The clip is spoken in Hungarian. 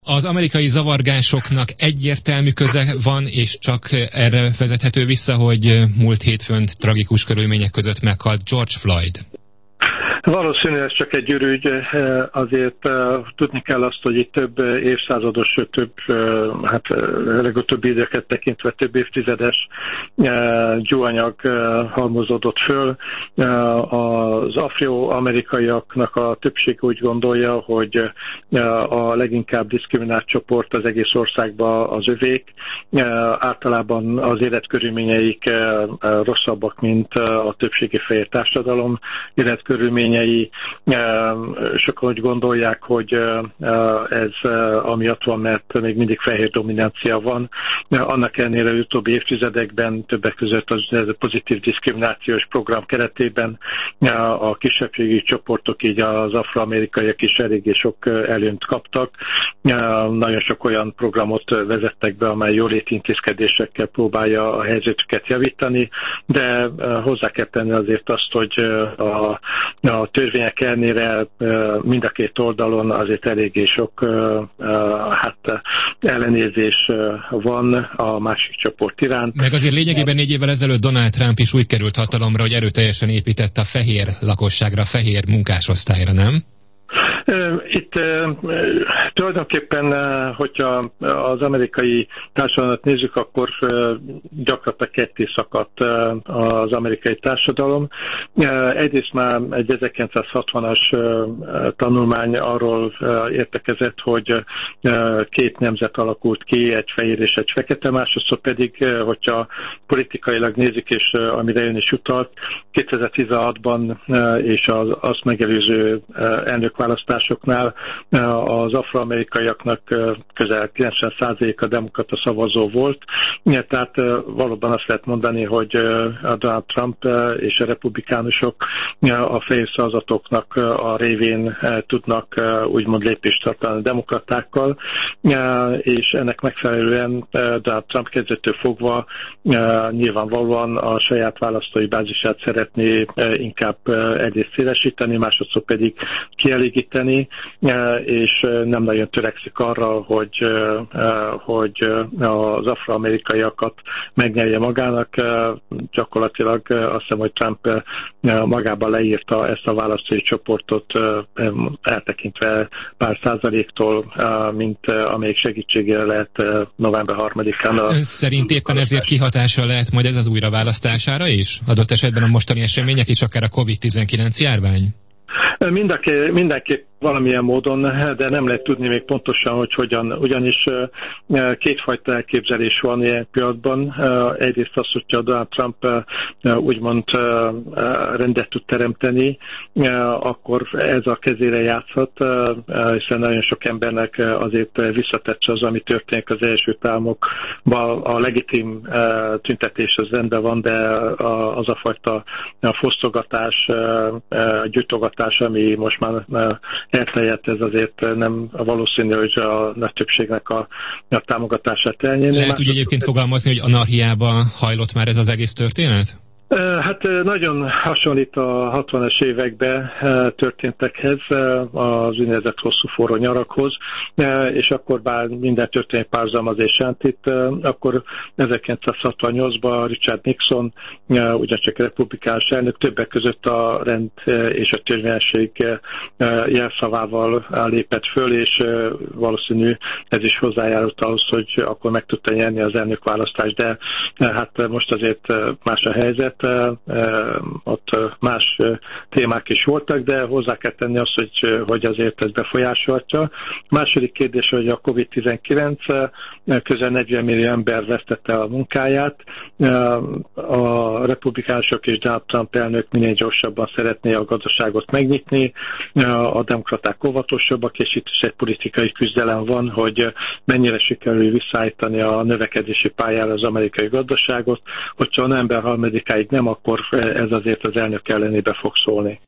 Az amerikai zavargásoknak egyértelmű köze van, és csak erre vezethető vissza, hogy múlt hétfőn tragikus körülmények között meghalt George Floyd. Valószínűleg ez csak egy ürügy, azért tudni kell azt, hogy itt több évszázados, legutóbbi időket tekintve több évtizedes gyúanyag halmozódott föl. Az afroamerikaiaknak a többség úgy gondolja, hogy a leginkább diszkriminált csoport az egész országban az övék. Általában az életkörülményeik rosszabbak, mint a többségi fehér társadalom életkörülményei. Sokan úgy gondolják, hogy ez amiatt van, mert még mindig fehér dominancia van. Annak ellenére az utóbbi évtizedekben többek között az pozitív diszkriminációs program keretében a kisebbségi csoportok, így az afroamerikaiak is eléggé sok előnyt kaptak. Nagyon sok olyan programot vezettek be, amely jóléti intézkedésekkel próbálja a helyzetüket javítani, de hozzá kell tenni azért azt, hogy a törvények ellenére mind a két oldalon azért eléggé sok ellenérzés van a másik csoport iránt. Meg azért lényegében 4 évvel ezelőtt Donald Trump is úgy került hatalomra, hogy erőteljesen épített a fehér lakosságra, fehér munkásosztályra, nem? Itt tulajdonképpen, hogyha az amerikai társadalmat nézzük, akkor gyakorlatilag ketté szakadt az amerikai társadalom. Egyrészt már egy 1960-as tanulmány arról értekezett, hogy két nemzet alakult ki, egy fehér és egy fekete, másodszor pedig, hogyha politikailag nézik, és amire ön is utalt, 2016-ban és az azt megelőző elnökválasztásoknál az afroamerikaiaknak közel 90%-a demokrata szavazó volt. Tehát valóban azt lehet mondani, hogy a Donald Trump és a republikánusok a fehér szavazatoknak a révén tudnak úgymond lépést tartani a demokratákkal, és ennek megfelelően Donald Trump kezdettől fogva nyilvánvalóan a saját választói bázisát szeretné inkább egyrészt szélesíteni, másodszor pedig kielégíteni, és nem nagyon törekszik arra, hogy az afroamerikaiakat megnyerje magának. Gyakorlatilag azt hiszem, hogy Trump magában leírta ezt a választói csoportot, eltekintve pár százaléktól, mint amelyik segítségére lehet november 3-án. Ön szerint éppen ezért kihatással lehet majd ez az újraválasztására is? Adott esetben a mostani események és akár a COVID-19 járvány? Mindenképp valamilyen módon, de nem lehet tudni még pontosan, hogy hogyan, ugyanis kétfajta elképzelés van ilyen pillanatban. Egyrészt az, hogyha Donald Trump úgymond rendet tud teremteni, akkor ez a kezére játszhat, hiszen nagyon sok embernek azért visszatetsz az, ami történik az Egyesült Államokban. A legitim tüntetés az rendben van, de az a fajta fosztogatás, gyújtogatás, ami most már elterjedt, ez azért nem valószínű, hogy a nagy többségnek a támogatását elnyerni. Lehet úgy egyébként fogalmazni, hogy anarchiába hajlott már ez az egész történet? Hát nagyon hasonlít a 60-as években történtekhez, az úgynevezett hosszú forró nyarakhoz, és akkor bár minden történik párhuzamozását itt, akkor 1968-ban Richard Nixon, ugyancsak republikánus elnök, többek között a rend és a törvényesség jelszavával lépett föl, és valószínű ez is hozzájárult ahhoz, hogy akkor meg tudta nyerni az elnökválasztást, de hát most azért más a helyzet. Ott más témák is voltak, de hozzá kell tenni azt, hogy azért ez befolyásolhatja. Második kérdés, hogy a COVID-19 közel 40 millió ember vesztette el a munkáját. A republikánusok és Donald Trump elnök minél gyorsabban szeretné a gazdaságot megnyitni, a demokraták óvatosabbak, és itt is egy politikai küzdelem van, hogy mennyire sikerül visszaállítani a növekedési pályára az amerikai gazdaságot. Hogyha a november 3-áig nem, akkor ez azért az elnök ellenébe fog szólni.